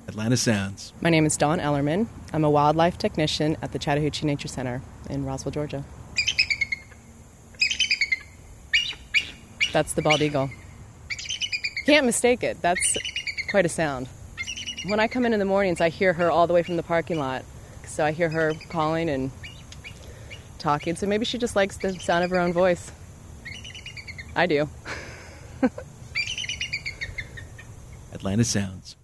Atlanta Sounds. My name is Dawn Ellerman. I'm a wildlife technician at the Chattahoochee Nature Center in Roswell, Georgia. That's the bald eagle. Can't mistake it. That's quite a sound. When I come in the mornings, I hear her all the way from the parking lot. So I hear her calling and talking. So maybe she just likes the sound of her own voice. I do. Atlanta Sounds.